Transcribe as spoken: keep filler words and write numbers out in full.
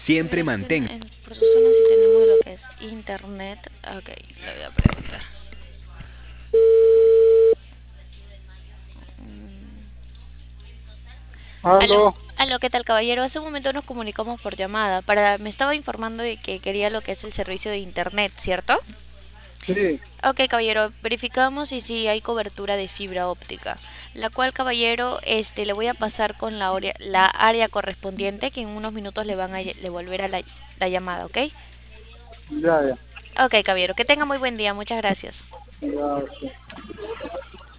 Voy a Siempre ver si en, mantén. en- por su zona si tenemos lo que es internet. Ok, le voy a preguntar. Mm. Aló, Aló, aló, ¿qué tal, caballero? Hace un momento nos comunicamos por llamada. Para, me estaba informando de que quería lo que es el servicio de internet, ¿cierto? sí, Ok, caballero, verificamos y si hay cobertura de fibra óptica, la cual, caballero, este, le voy a pasar con la, orea- la área correspondiente que en unos minutos le van a ll- devolver a la, la llamada, ¿ok? ya, ya, Ok, caballero, que tenga muy buen día, muchas gracias. ya, sí.